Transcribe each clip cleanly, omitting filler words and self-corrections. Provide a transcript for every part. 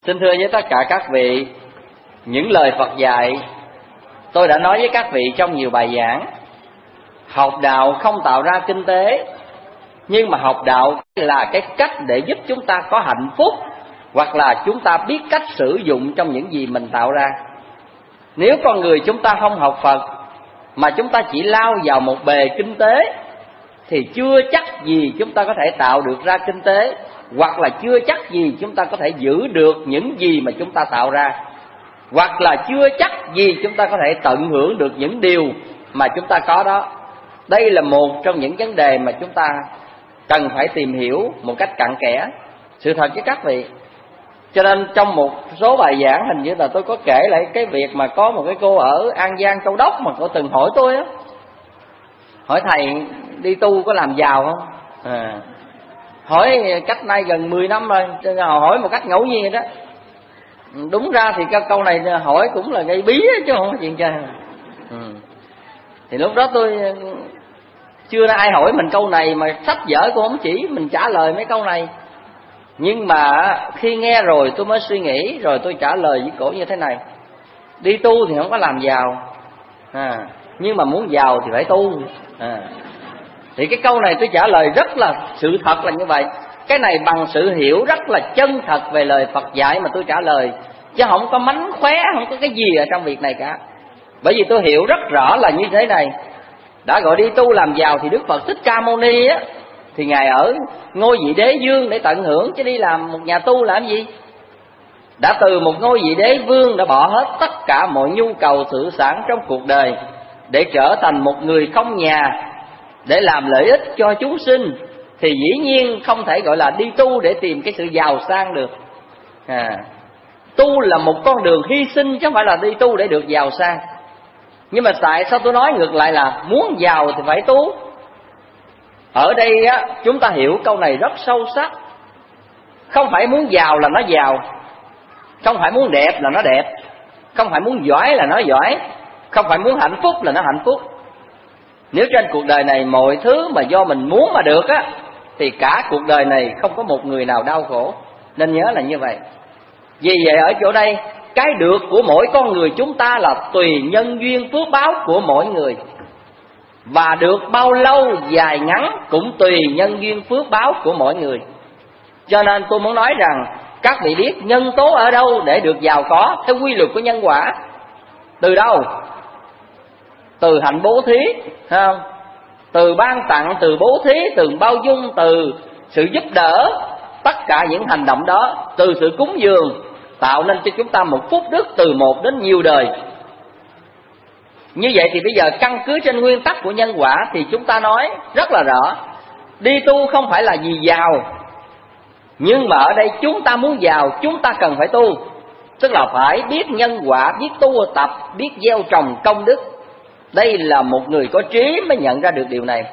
Xin thưa với tất cả các vị, những lời Phật dạy tôi đã nói với các vị trong nhiều bài giảng. Học đạo không tạo ra kinh tế, nhưng mà học đạo là cái cách để giúp chúng ta có hạnh phúc, hoặc là chúng ta biết cách sử dụng trong những gì mình tạo ra. Nếu con người chúng ta không học Phật mà chúng ta chỉ lao vào một bề kinh tế thì chưa chắc gì chúng ta có thể tạo được ra kinh tế, hoặc là chưa chắc gì chúng ta có thể giữ được những gì mà chúng ta tạo ra, hoặc là chưa chắc gì chúng ta có thể tận hưởng được những điều mà chúng ta có đó. Đây là một trong những vấn đề mà chúng ta cần phải tìm hiểu một cách cặn kẽ. Sự thật với các vị, cho nên trong một số bài giảng hình như là tôi có kể lại cái việc mà có một cái cô ở An Giang Châu Đốc mà cô từng hỏi tôi á, hỏi thầy đi tu có làm giàu không? Hỏi cách nay gần 10 năm rồi, hỏi một cách ngẫu nhiên đó. Đúng ra thì cái câu này hỏi cũng là gây bí chứ không có chuyện chơi. Thì lúc đó tôi chưa ai hỏi mình câu này, mà sách vở cũng không chỉ mình trả lời mấy câu này. Nhưng mà khi nghe rồi tôi mới suy nghĩ, rồi tôi trả lời với cổ như thế này: đi tu thì không có làm giàu, nhưng mà muốn giàu thì phải tu. Thì cái câu này tôi trả lời rất là sự thật là như vậy. Cái này bằng sự hiểu rất là chân thật về lời Phật dạy mà tôi trả lời, chứ không có mánh khóe, không có cái gì ở trong việc này cả. Bởi vì tôi hiểu rất rõ là như thế này: đã gọi đi tu làm giàu thì Đức Phật Thích Ca Mâu Ni á, thì Ngài ở ngôi vị đế vương để tận hưởng, chứ đi làm một nhà tu làm gì. Đã từ một ngôi vị đế vương đã bỏ hết tất cả mọi nhu cầu sự sản trong cuộc đời để trở thành một người không nhà, để làm lợi ích cho chúng sinh, thì dĩ nhiên không thể gọi là đi tu để tìm cái sự giàu sang được. Tu là một con đường hy sinh chứ không phải là đi tu để được giàu sang. Nhưng mà tại sao tôi nói ngược lại là muốn giàu thì phải tu? Ở đây á, chúng ta hiểu câu này rất sâu sắc. Không phải muốn giàu là nó giàu, không phải muốn đẹp là nó đẹp, không phải muốn giỏi là nó giỏi, không phải muốn hạnh phúc là nó hạnh phúc. Nếu trên cuộc đời này mọi thứ mà do mình muốn mà được á, thì cả cuộc đời này không có một người nào đau khổ. Nên nhớ là như vậy. Vì vậy ở chỗ đây, cái được của mỗi con người chúng ta là tùy nhân duyên phước báo của mỗi người. Và được bao lâu dài ngắn cũng tùy nhân duyên phước báo của mỗi người. Cho nên tôi muốn nói rằng các vị biết nhân tố ở đâu để được giàu có theo quy luật của nhân quả. Từ đâu? Từ hạnh bố thí, không? Từ ban tặng, từ bố thí, từ bao dung, từ sự giúp đỡ. Tất cả những hành động đó, từ sự cúng dường, tạo nên cho chúng ta một phúc đức từ một đến nhiều đời. Như vậy thì bây giờ căn cứ trên nguyên tắc của nhân quả thì chúng ta nói rất là rõ: đi tu không phải là vì giàu, nhưng mà ở đây chúng ta muốn giàu, chúng ta cần phải tu. Tức là phải biết nhân quả, biết tu tập, biết gieo trồng công đức. Đây là một người có trí mới nhận ra được điều này.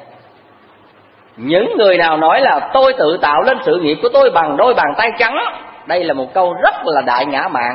Những người nào nói là tôi tự tạo lên sự nghiệp của tôi bằng đôi bàn tay trắng, đây là một câu rất là đại ngã mạn.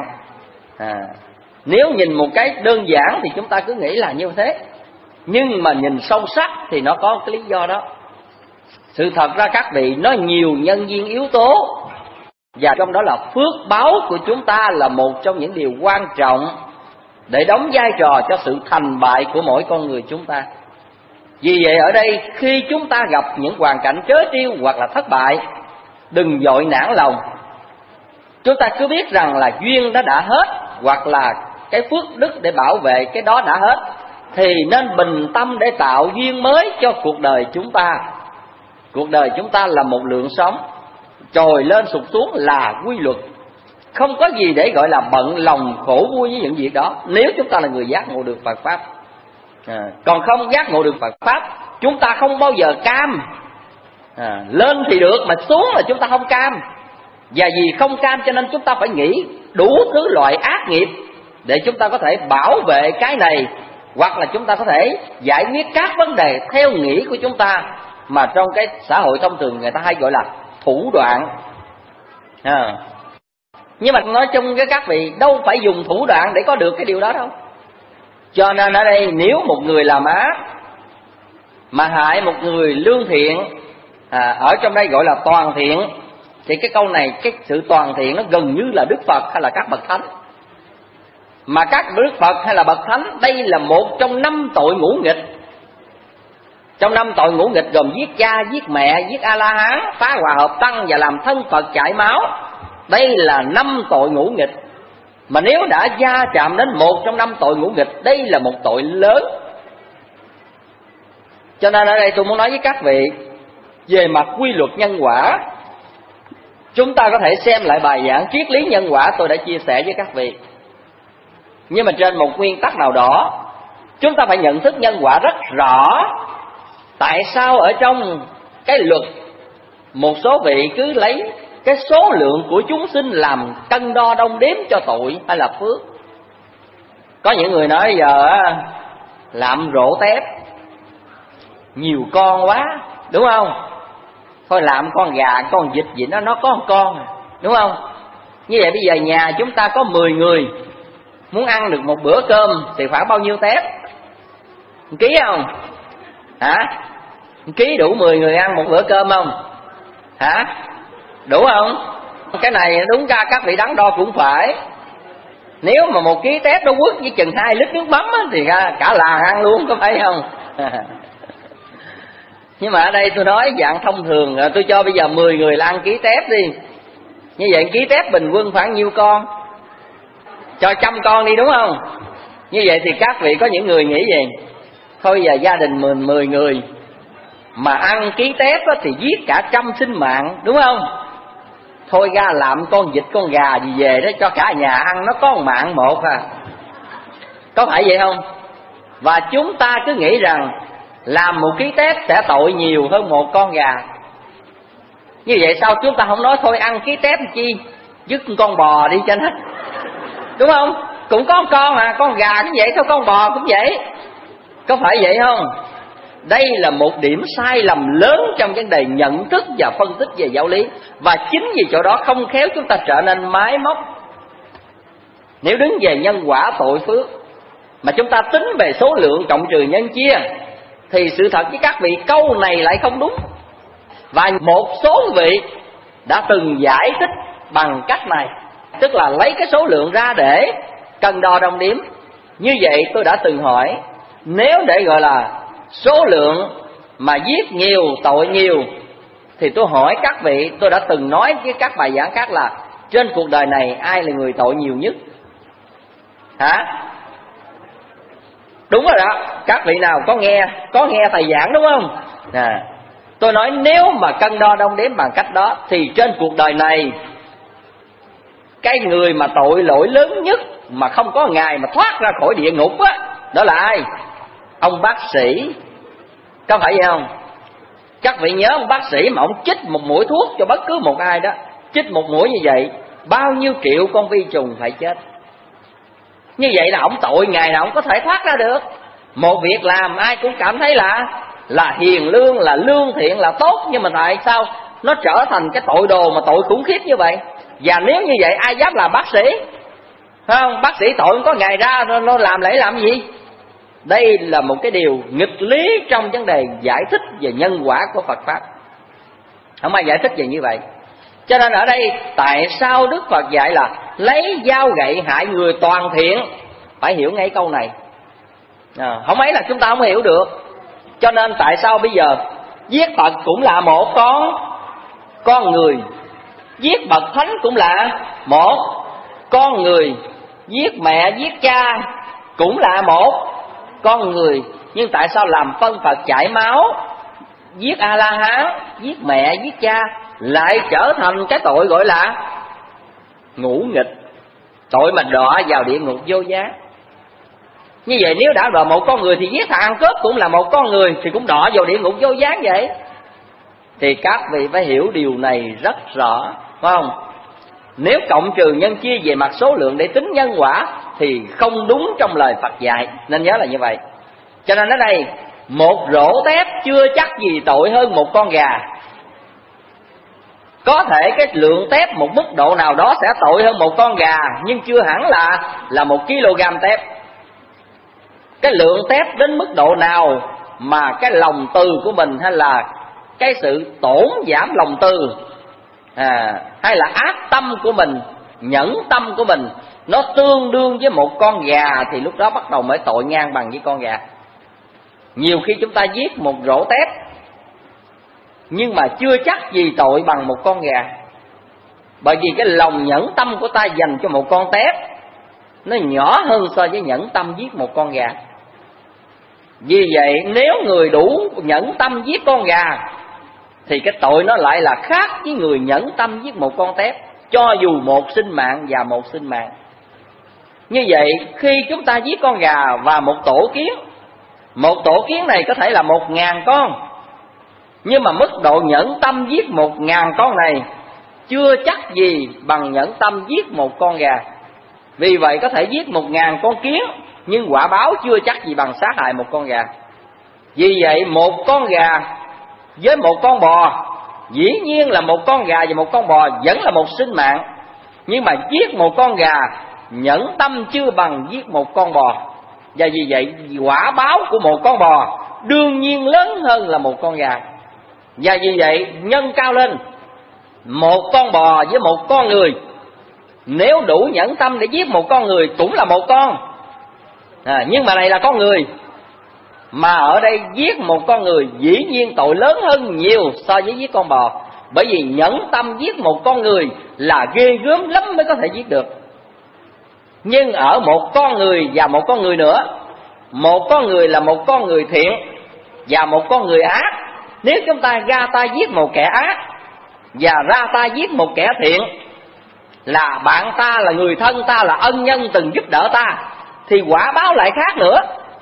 Nếu nhìn một cái đơn giản thì chúng ta cứ nghĩ là như thế, nhưng mà nhìn sâu sắc thì nó có cái lý do đó. Sự thật ra các vị, nó nhiều nhân duyên yếu tố, và trong đó là phước báo của chúng ta là một trong những điều quan trọng để đóng vai trò cho sự thành bại của mỗi con người chúng ta. Vì vậy ở đây khi chúng ta gặp những hoàn cảnh trớ trêu hoặc là thất bại, đừng vội nản lòng. Chúng ta cứ biết rằng là duyên nó đã hết, hoặc là cái phước đức để bảo vệ cái đó đã hết, thì nên bình tâm để tạo duyên mới cho cuộc đời chúng ta. Cuộc đời chúng ta là một lượng sống, trồi lên sụt xuống là quy luật. Không có gì để gọi là bận lòng khổ vui với những việc đó, nếu chúng ta là người giác ngộ được Phật Pháp. Còn không giác ngộ được Phật Pháp, chúng ta không bao giờ cam. Lên thì được mà xuống là chúng ta không cam. Và vì không cam cho nên chúng ta phải nghĩ đủ thứ loại ác nghiệp để chúng ta có thể bảo vệ cái này, hoặc là chúng ta có thể giải quyết các vấn đề theo nghĩ của chúng ta, mà trong cái xã hội thông thường người ta hay gọi là thủ đoạn. Nhưng mà nói chung với các vị, đâu phải dùng thủ đoạn để có được cái điều đó đâu. Cho nên ở đây nếu một người làm ác mà hại một người lương thiện, ở trong đây gọi là toàn thiện, Thì cái câu này, cái sự toàn thiện nó gần như là Đức Phật hay là các bậc thánh. Mà các Đức Phật hay là bậc thánh, đây là một trong 5 tội ngũ nghịch. Trong 5 tội ngũ nghịch gồm giết cha, giết mẹ, giết A-la-hán, phá hòa hợp tăng và làm thân Phật chảy máu. Đây là 5 tội ngũ nghịch. Mà nếu đã gia chạm đến một trong 5 tội ngũ nghịch, đây là một tội lớn. Cho nên ở đây tôi muốn nói với các vị, về mặt quy luật nhân quả, chúng ta có thể xem lại bài giảng triết lý nhân quả tôi đã chia sẻ với các vị. Nhưng mà trên một nguyên tắc nào đó, chúng ta phải nhận thức nhân quả rất rõ. Tại sao ở trong cái luật, một số vị cứ lấy cái số lượng của chúng sinh làm cân đo đong đếm cho tội hay là phước? Có những người nói giờ làm rổ tép nhiều con quá, đúng không? Thôi làm con gà, con vịt gì nó có một con, đúng không? Như vậy bây giờ nhà chúng ta có 10 người, muốn ăn được một bữa cơm thì khoảng bao nhiêu tép? 1 ký không? Hả? 1 ký đủ 10 người ăn một bữa cơm không? Hả? Đủ không? Cái này đúng ra các vị đắn đo cũng phải. Nếu mà 1 ký tép nó quất với chừng 2 lít nước mắm thì cả làng ăn luôn, có phải không? Nhưng mà ở đây tôi nói dạng thông thường, tôi cho bây giờ 10 người là ăn ký tép đi. Như vậy ký tép bình quân khoảng nhiêu con? Cho 100 con đi, đúng không? Như vậy thì các vị có những người nghĩ gì? Thôi giờ gia đình 10 người mà ăn ký tép thì giết cả 100 sinh mạng, đúng không? Thôi ra làm con vịt con gà gì về đó cho cả nhà ăn, nó có một mạng một à. Có phải vậy không? Và chúng ta cứ nghĩ rằng làm 1 ký tép sẽ tội nhiều hơn 1 con gà. Như vậy sao chúng ta không nói thôi ăn ký tép chi, dứt con bò đi cho nó, đúng không? Cũng có con à, con gà cũng vậy thôi, con bò cũng vậy. Có phải vậy không? Đây là một điểm sai lầm lớn trong vấn đề nhận thức và phân tích về giáo lý. Và chính vì chỗ đó không khéo chúng ta trở nên máy móc. Nếu đứng về nhân quả tội phước mà chúng ta tính về số lượng cộng trừ nhân chia, thì sự thật với các vị câu này lại không đúng. Và một số vị đã từng giải thích bằng cách này, tức là lấy cái số lượng ra để cân đo đong đếm. Như vậy tôi đã từng hỏi, nếu để gọi là số lượng mà giết nhiều tội nhiều, thì tôi hỏi các vị, tôi đã từng nói với các bài giảng khác là trên cuộc đời này ai là người tội nhiều nhất? Hả? Đúng rồi đó, các vị nào có nghe thầy giảng đúng không? Tôi nói nếu mà cân đo đong đếm bằng cách đó, thì trên cuộc đời này cái người mà tội lỗi lớn nhất mà không có ngày mà thoát ra khỏi địa ngục á, đó là ai? Ông bác sĩ. Có phải vậy không? Các vị nhớ ông bác sĩ mà ông chích một mũi thuốc cho bất cứ một ai đó, chích một mũi như vậy, bao nhiêu triệu con vi trùng phải chết. Như vậy là ông tội ngày nào ông có thể thoát ra được. Một việc làm ai cũng cảm thấy là hiền lương, là lương thiện, là tốt, nhưng mà tại sao nó trở thành cái tội đồ mà tội khủng khiếp như vậy? Và nếu như vậy ai dám làm bác sĩ? Phải không? Bác sĩ tội không có ngày ra, nó làm lễ làm gì? Đây là một cái điều nghịch lý trong vấn đề giải thích về nhân quả của Phật Pháp. Không ai giải thích về như vậy. Cho nên ở đây tại sao Đức Phật dạy là lấy dao gậy hại người toàn thiện? Phải hiểu ngay câu này. Không ấy là chúng ta không hiểu được. Cho nên tại sao bây giờ giết Phật cũng là một con người, giết bậc thánh cũng là một con người, giết mẹ giết cha cũng là một con người. Nhưng tại sao làm phân Phật chảy máu, giết A-la-hán, giết mẹ giết cha lại trở thành cái tội gọi là ngũ nghịch, tội mà đọa vào địa ngục vô giá? Như vậy nếu đã đọa một con người thì giết thằng ăn cướp cũng là một con người, thì cũng đọa vào địa ngục vô giá vậy. Thì các vị phải hiểu điều này rất rõ, phải không? Nếu cộng trừ nhân chia về mặt số lượng để tính nhân quả thì không đúng trong lời Phật dạy, nên nhớ là như vậy. Cho nên ở đây một rổ tép chưa chắc gì tội hơn một con gà. Có thể cái lượng tép một mức độ nào đó sẽ tội hơn một con gà, nhưng chưa hẳn là 1 kg tép. Cái lượng tép đến mức độ nào mà cái lòng từ của mình hay là cái sự tổn giảm lòng từ hay là ác tâm của mình, nhẫn tâm của mình nó tương đương với một con gà, thì lúc đó bắt đầu mới tội ngang bằng với con gà. Nhiều khi chúng ta giết một rổ tép nhưng mà chưa chắc gì tội bằng một con gà, bởi vì cái lòng nhẫn tâm của ta dành cho một con tép nó nhỏ hơn so với nhẫn tâm giết một con gà. Vì vậy nếu người đủ nhẫn tâm giết con gà thì cái tội nó lại là khác với người nhẫn tâm giết một con tép, cho dù một sinh mạng và một sinh mạng. Như vậy khi chúng ta giết con gà và một tổ kiến này có thể là 1000 con, nhưng mà mức độ nhẫn tâm giết 1000 con này chưa chắc gì bằng nhẫn tâm giết một con gà. Vì vậy có thể giết 1000 con kiến, nhưng quả báo chưa chắc gì bằng sát hại một con gà. Vì vậy một con gà với một con bò, dĩ nhiên là một con gà và một con bò vẫn là một sinh mạng, nhưng mà giết một con gà nhẫn tâm chưa bằng giết một con bò. Và vì vậy quả báo của một con bò đương nhiên lớn hơn là một con gà. Và vì vậy nhân cao lên, một con bò với một con người, nếu đủ nhẫn tâm để giết một con người cũng là một con, nhưng mà này là con người. Mà ở đây giết một con người dĩ nhiên tội lớn hơn nhiều so với giết con bò, bởi vì nhẫn tâm giết một con người là ghê gớm lắm mới có thể giết được. Nhưng ở một con người và một con người nữa, một con người là một con người thiện và một con người ác. Nếu chúng ta ra tay giết một kẻ ác và ra tay giết một kẻ thiện, là bạn ta, là người thân ta, là ân nhân từng giúp đỡ ta, thì quả báo lại khác nữa.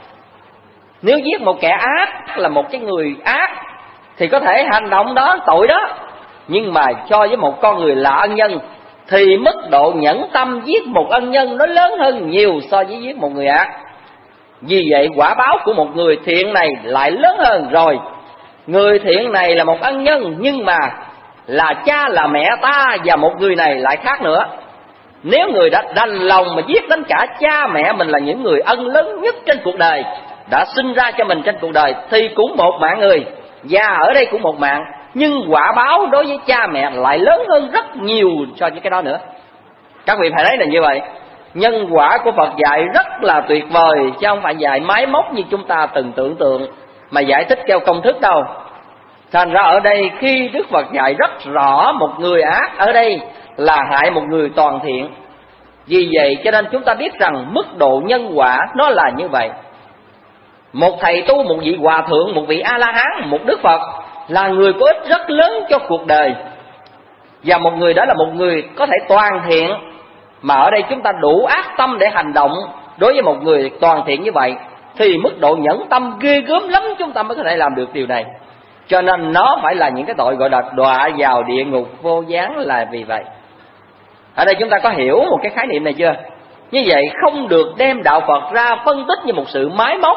Nếu giết một kẻ ác, là một cái người ác, thì có thể hành động đó, tội đó. Nhưng mà cho với một con người là ân nhân thì mức độ nhẫn tâm giết một ân nhân nó lớn hơn nhiều so với giết một người ác. Vì vậy quả báo của một người thiện này lại lớn hơn rồi. Người thiện này là một ân nhân, nhưng mà là cha là mẹ ta, và một người này lại khác nữa. Nếu người đã đành lòng mà giết đến cả cha mẹ mình, là những người ân lớn nhất trên cuộc đời, đã sinh ra cho mình trên cuộc đời, thì cũng một mạng người, và ở đây cũng một mạng, nhưng quả báo đối với cha mẹ lại lớn hơn rất nhiều so với cái đó nữa. Các vị phải thấy là như vậy. Nhân quả của Phật dạy rất là tuyệt vời, chứ không phải dạy máy móc như chúng ta từng tưởng tượng, mà giải thích theo công thức đâu. Thành ra ở đây khi Đức Phật dạy rất rõ một người ác ở đây là hại một người toàn thiện. Vì vậy cho nên chúng ta biết rằng mức độ nhân quả nó là như vậy. Một thầy tu, một vị hòa thượng, một vị A-la-hán, một Đức Phật là người có ích rất lớn cho cuộc đời. Và một người đó là một người có thể toàn thiện, mà ở đây chúng ta đủ ác tâm để hành động đối với một người toàn thiện như vậy, thì mức độ nhẫn tâm ghê gớm lắm chúng ta mới có thể làm được điều này. Cho nên nó phải là những cái tội gọi là đọa vào địa ngục vô gián là vì vậy. Ở đây chúng ta có hiểu một cái khái niệm này chưa? Như vậy không được đem đạo Phật ra phân tích như một sự máy móc.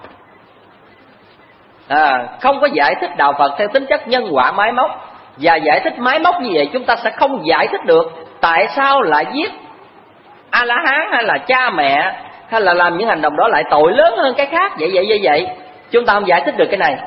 Không có giải thích đạo Phật theo tính chất nhân quả máy móc. Và giải thích máy móc như vậy chúng ta sẽ không giải thích được tại sao lại giết A-la-hán hay là cha mẹ, hay là làm những hành động đó lại tội lớn hơn cái khác. Vậy chúng ta không giải thích được cái này.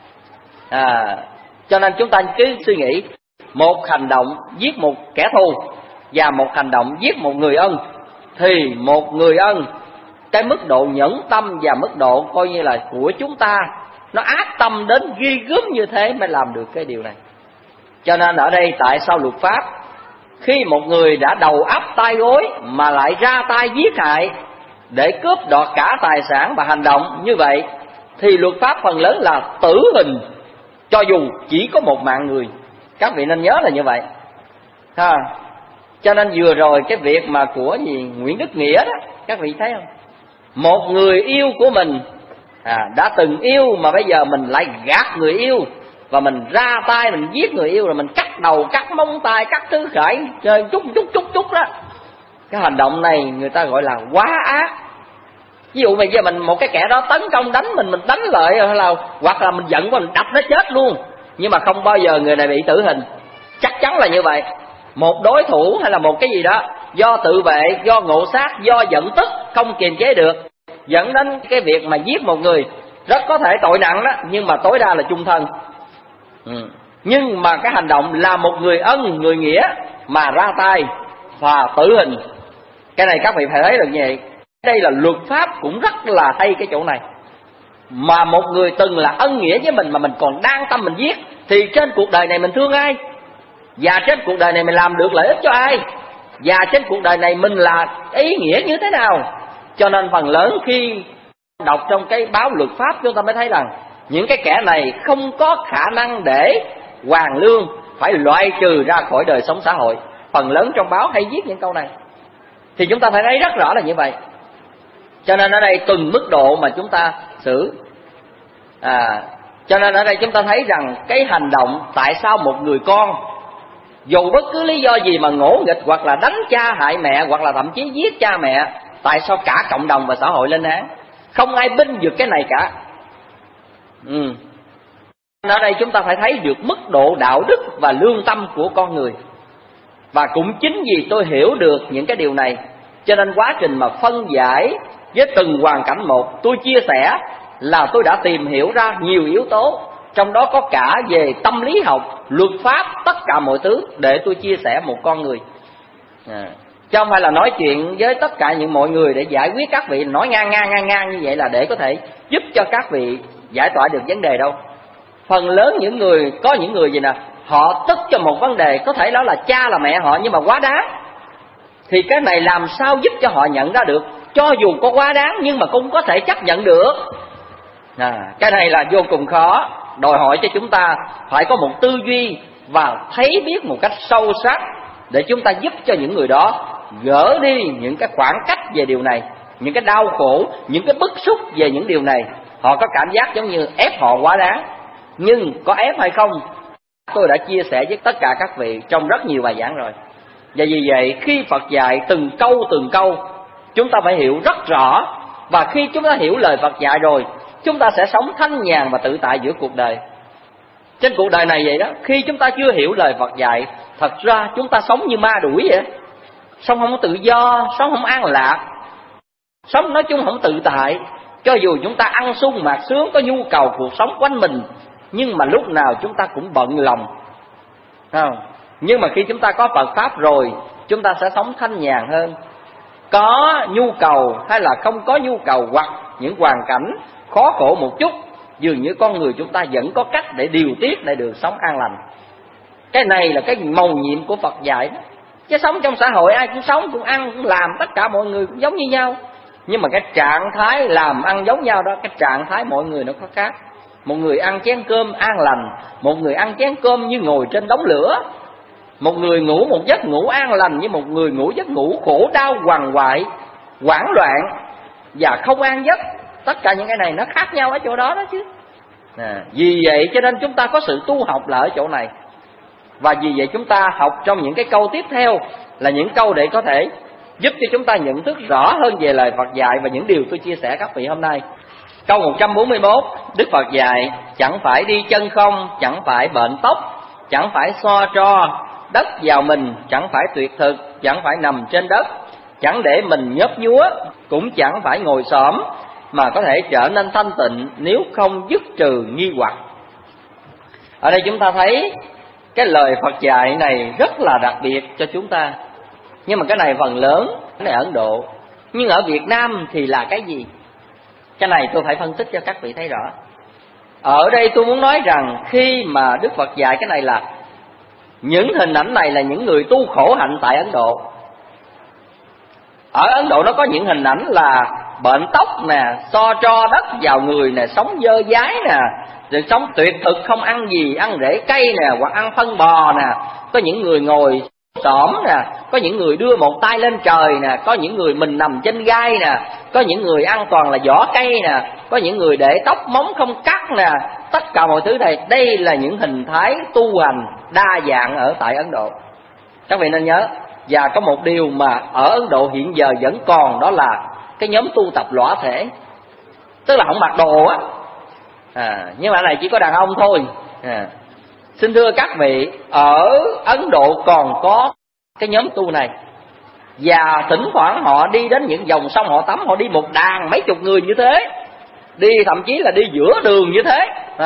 Cho nên chúng ta cứ suy nghĩ, một hành động giết một kẻ thù và một hành động giết một người ân, thì một người ân, cái mức độ nhẫn tâm và mức độ coi như là của chúng ta nó ác tâm đến ghi gớm như thế mới làm được cái điều này. Cho nên ở đây tại sao luật pháp khi một người đã đầu ấp tay gối mà lại ra tay giết hại để cướp đoạt cả tài sản và hành động như vậy, thì luật pháp phần lớn là tử hình, cho dù chỉ có một mạng người. Các vị nên nhớ là như vậy. Cho nên vừa rồi cái việc mà của Nguyễn Đức Nghĩa đó, các vị thấy không? Một người yêu của mình đã từng yêu mà bây giờ mình lại gạt người yêu, và mình ra tay mình giết người yêu, rồi mình cắt đầu, cắt móng tay, cắt thứ khởi, chơi chút đó. Cái hành động này người ta gọi là quá ác. Ví dụ bây giờ mình một cái kẻ đó tấn công đánh mình đánh lại, hoặc là mình giận quá mình đập nó chết luôn, nhưng mà không bao giờ người này bị tử hình. Chắc chắn là như vậy. Một đối thủ hay là một cái gì đó do tự vệ, do ngộ sát, do giận tức không kiềm chế được, dẫn đến cái việc mà giết một người, rất có thể tội nặng đó, nhưng mà tối đa là chung thân. Nhưng mà cái hành động là một người ân người nghĩa mà ra tay và tử hình. Cái này các vị phải thấy được như vậy. Đây là luật pháp cũng rất là hay cái chỗ này. Mà một người từng là ân nghĩa với mình mà mình còn đang tâm mình giết, thì trên cuộc đời này mình thương ai? Và trên cuộc đời này mình làm được lợi ích cho ai? Và trên cuộc đời này mình là ý nghĩa như thế nào? Cho nên phần lớn khi đọc trong cái báo luật pháp, chúng ta mới thấy rằng những cái kẻ này không có khả năng để hoàn lương, phải loại trừ ra khỏi đời sống xã hội. Phần lớn trong báo hay viết những câu này, thì chúng ta phải thấy rất rõ là như vậy. Cho nên ở đây từng mức độ mà chúng ta xử. Cho nên ở đây chúng ta thấy rằng cái hành động tại sao một người con dù bất cứ lý do gì mà ngỗ nghịch hoặc là đánh cha hại mẹ, hoặc là thậm chí giết cha mẹ, tại sao cả cộng đồng và xã hội lên án? Không ai binh vực cái này cả. Ở đây chúng ta phải thấy được mức độ đạo đức và lương tâm của con người. Và cũng chính vì tôi hiểu được những cái điều này, cho nên quá trình mà phân giải với từng hoàn cảnh một, tôi chia sẻ là tôi đã tìm hiểu ra nhiều yếu tố, trong đó có cả về tâm lý học, luật pháp, tất cả mọi thứ để tôi chia sẻ một con người. Chứ không phải là nói chuyện với tất cả những mọi người để giải quyết các vị nói ngang như vậy là để có thể giúp cho các vị giải tỏa được vấn đề đâu. Phần lớn những người, có những người gì nè, họ tức cho một vấn đề, có thể đó là cha là mẹ họ nhưng mà quá đáng. Thì cái này làm sao giúp cho họ nhận ra được? Cho dù có quá đáng nhưng mà cũng có thể chấp nhận được. Cái này là vô cùng khó, đòi hỏi cho chúng ta phải có một tư duy và thấy biết một cách sâu sắc để chúng ta giúp cho những người đó gỡ đi những cái khoảng cách về điều này, những cái đau khổ, những cái bức xúc về những điều này. Họ có cảm giác giống như ép họ quá đáng, nhưng có ép hay không tôi đã chia sẻ với tất cả các vị trong rất nhiều bài giảng rồi. Và vì vậy khi Phật dạy từng câu chúng ta phải hiểu rất rõ. Và khi chúng ta hiểu lời Phật dạy rồi, chúng ta sẽ sống thanh nhàn và tự tại giữa cuộc đời. Trên cuộc đời này vậy đó, khi chúng ta chưa hiểu lời Phật dạy, thật ra chúng ta sống như ma đuổi vậy. Sống không có tự do, sống không an lạc, sống nói chung không tự tại. Cho dù chúng ta ăn sung mặc sướng, có nhu cầu cuộc sống quanh mình, nhưng mà lúc nào chúng ta cũng bận lòng. Nhưng mà khi chúng ta có Phật Pháp rồi, chúng ta sẽ sống thanh nhàn hơn. Có nhu cầu hay là không có nhu cầu, hoặc những hoàn cảnh khó khổ một chút, dường như con người chúng ta vẫn có cách để điều tiết để được sống an lành. Cái này là cái mầu nhiệm của Phật dạy đó. Chứ sống trong xã hội ai cũng sống, cũng ăn, cũng làm, tất cả mọi người cũng giống như nhau. Nhưng mà cái trạng thái làm ăn giống nhau đó, cái trạng thái mọi người nó có khác. Một người ăn chén cơm an lành, một người ăn chén cơm như ngồi trên đống lửa. Một người ngủ một giấc ngủ an lành, với một người ngủ giấc ngủ khổ đau, quằn quại, hoảng loạn và không an giấc. Tất cả những cái này nó khác nhau ở chỗ đó đó chứ. Vì vậy cho nên chúng ta có sự tu học là ở chỗ này. Và vì vậy chúng ta học trong những cái câu tiếp theo là những câu để có thể giúp cho chúng ta nhận thức rõ hơn về lời Phật dạy và những điều tôi chia sẻ các vị hôm nay. Câu 141, Đức Phật dạy: chẳng phải đi chân không, chẳng phải bệnh tóc, chẳng phải xoa tro đất vào mình, chẳng phải tuyệt thực, chẳng phải nằm trên đất, chẳng để mình nhấp nhúa, cũng chẳng phải ngồi xổm, mà có thể trở nên thanh tịnh nếu không dứt trừ nghi hoặc. Ở đây chúng ta thấy cái lời Phật dạy này rất là đặc biệt cho chúng ta. Nhưng mà cái này phần lớn cái này ở Ấn Độ, nhưng ở Việt Nam thì là cái gì? Cái này tôi phải phân tích cho các vị thấy rõ. Ở đây tôi muốn nói rằng khi mà Đức Phật dạy cái này là những hình ảnh này là những người tu khổ hạnh tại Ấn Độ. Ở Ấn Độ nó có những hình ảnh là bệnh tóc nè, so tro đất vào người nè, sống dơ dái nè, rồi sống tuyệt thực không ăn gì, ăn rễ cây nè, hoặc ăn phân bò nè. Có những người ngồi xổm nè, có những người đưa một tay lên trời nè, có những người mình nằm trên gai nè, có những người ăn toàn là vỏ cây nè, có những người để tóc móng không cắt nè. Tất cả mọi thứ này, đây là những hình thái tu hành đa dạng ở tại Ấn Độ. Các vị nên nhớ. Và có một điều mà ở Ấn Độ hiện giờ vẫn còn, đó là cái nhóm tu tập lõa thể, tức là không mặc đồ á. Nhưng mà này chỉ có đàn ông thôi. Xin thưa các vị, ở Ấn Độ còn có cái nhóm tu này. Và thỉnh thoảng họ đi đến những dòng sông họ tắm, họ đi một đàn mấy chục người như thế, đi thậm chí là đi giữa đường như thế,